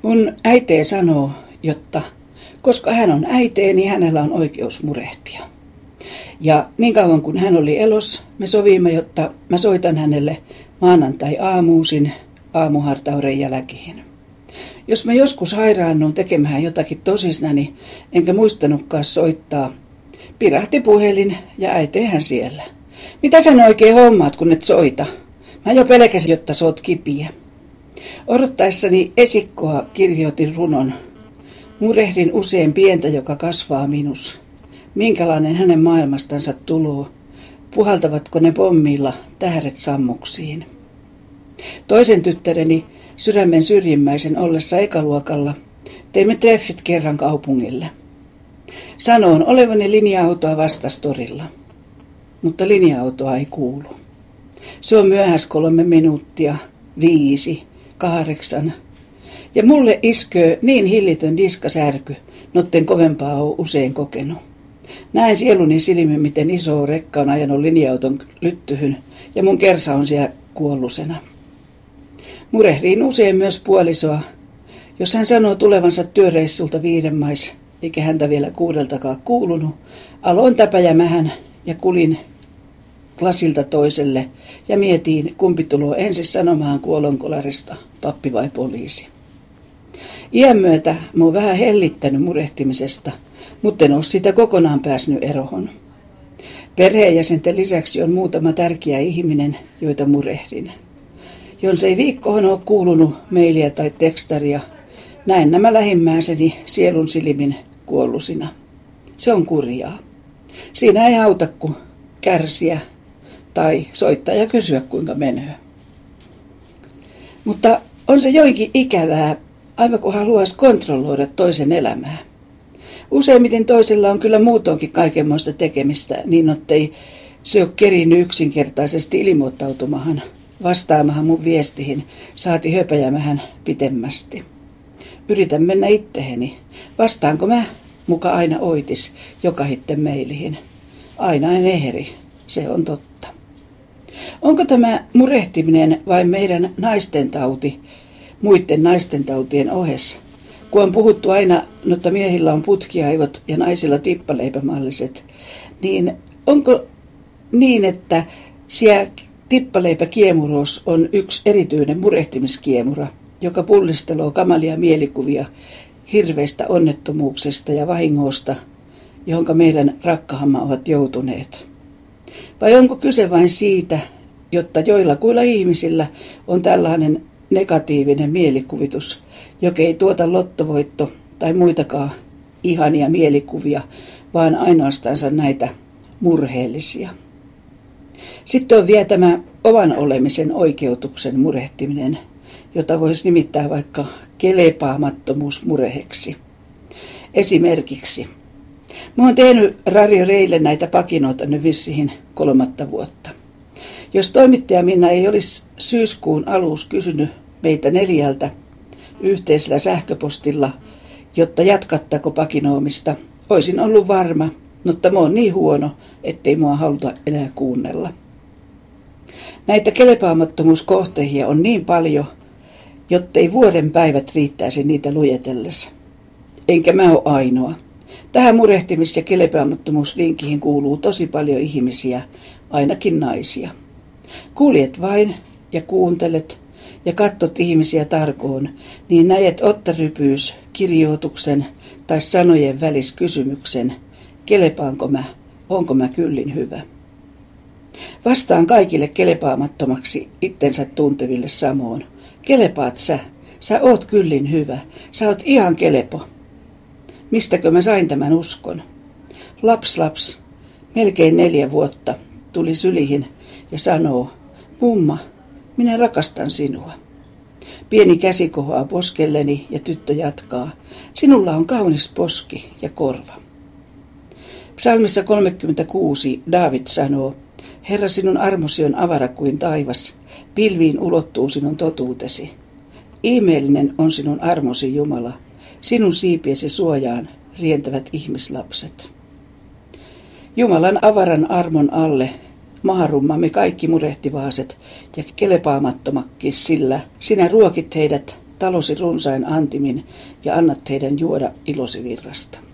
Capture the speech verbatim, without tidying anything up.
Mun äitee sanoo, jotta koska hän on äitee, niin hänellä on oikeus murehtia. Ja niin kauan kuin hän oli elos, me sovimme, jotta mä soitan hänelle maanantai-aamuusin aamuhartauden jälkeen. Jos mä joskus hairaannun tekemään jotakin tosisnani, enkä muistanutkaan soittaa, pirahti puhelin ja äiteihän siellä. Mitä sen oikein hommaat, kun et soita? Mä jo pelkäsin, jotta sä oot kipiä. Odottaessani esikkoa kirjoitin runon. Murehdin usein pientä, joka kasvaa minus. Minkälainen hänen maailmastansa tuloo? Puhaltavatko ne pommilla tähdet sammuksiin? Toisen tyttäreni sydämen syrjimmäisen ollessa ekaluokalla teimme treffit kerran kaupungille. Sanoin olevani linja-autoa vastastorilla, mutta linja-autoa ei kuulu. Se on myöhäs kolme minuuttia, viisi, kahdeksan. Ja mulle isköö niin hillitön diskasärky, notten kovempaa on usein kokenut. Näen sieluni silmin, miten iso rekka on ajanut linja-auton lyttyhyn ja mun kersa on siellä kuollusena. Murehdin usein myös puolisoa, jos hän sanoo tulevansa työreissulta Viidenmais, eikä häntä vielä kuudeltakaan kuulunut. Aloin täpäjämähän ja kulin lasilta toiselle ja mietin, kumpi tuloo ensin sanomaan kuolonkolarista, pappi vai poliisi. Iän myötä mä oon vähän hellittänyt murehtimisesta, mutta en ole siitä kokonaan päässyt erohon. Perheenjäsenten lisäksi on muutama tärkeä ihminen, joita murehdin. Jos ei viikkoon ole kuulunut mailia tai tekstaria, näen nämä lähimmäiseni sielun silmin kuollusina. Se on kurjaa. Siinä ei auta kuin kärsiä tai soittaa ja kysyä kuinka menee. Mutta on se joinkin ikävää, aivan kun haluaisi kontrolloida toisen elämää. Useimmiten toisella on kyllä muutoinkin kaikenmoista tekemistä, niin ettei se ole kerinyt yksinkertaisesti ilmoittautumahan, vastaamahan mun viestihin, saati höpäjämähän pitemmästi. Yritän mennä itteheni. Vastaanko mä muka aina oitis jokahitten mailihin? Aina en ehri, se on totta. Onko tämä murehtiminen vain meidän naisten tauti, muiden naisten tautien ohessa? Kun on puhuttu aina, että miehillä on putkiaivot ja naisilla tippaleipämalliset, niin onko niin, että siellä tippaleipäkiemuros on yksi erityinen murehtimiskiemura, joka pullisteloo kamalia mielikuvia hirveistä onnettomuuksista ja vahingosta, johonka meidän rakkahamme ovat joutuneet? Vai onko kyse vain siitä, jotta joillakuilla ihmisillä on tällainen negatiivinen mielikuvitus, joka ei tuota lottovoitto tai muitakaan ihania mielikuvia, vaan ainoastaan näitä murheellisia? Sitten on vielä tämä oman olemisen oikeutuksen murehtiminen, jota voisi nimittää vaikka kelepaamattomuusmureheksi. Esimerkiksi, mä oon tehnyt Radio Reille näitä pakinoita nyt vissiin kolmatta vuotta. Jos toimittaja Minna ei olisi syyskuun alussa kysynyt meitä neljältä yhteisellä sähköpostilla, jotta jatkattako pakinoimista, olisin ollut varma, mutta mä oon niin huono, ettei mua haluta enää kuunnella. Näitä kelepaamattomuuskohteita on niin paljon, jottei vuoden päivät riittäisi niitä lujetellessa. Enkä mä ole ainoa. Tähän murehtimis- ja kelepaamattomuuslinkiin kuuluu tosi paljon ihmisiä, ainakin naisia. Kuljet vain ja kuuntelet ja katsot ihmisiä tarkoon, niin näet ottarypyys, kirjoituksen tai sanojen välis kysymyksen, kelepaanko mä, onko mä kyllin hyvä. Vastaan kaikille kelepaamattomaksi itsensä tunteville samoin. Kelepaat sä, sä oot kyllin hyvä, sä oot ihan kelepo. Mistäkö mä sain tämän uskon? Laps laps, melkein neljä vuotta, tuli sylihin ja sanoo, mumma, minä rakastan sinua. Pieni käsi kohoaa poskelleni ja tyttö jatkaa, sinulla on kaunis poski ja korva. Psalmissa kolmekymmentäkuusi Daavid sanoo, Herra, sinun armosi on avara kuin taivas, pilviin ulottuu sinun totuutesi. Ihmeellinen on sinun armosi, Jumala, sinun siipiesi suojaan rientävät ihmislapset. Jumalan avaran armon alle maharummamme kaikki murehtivaaset ja kelepaamattomakin, sillä sinä ruokit heidät talosi runsain antimin ja annat heidän juoda ilosi virrasta.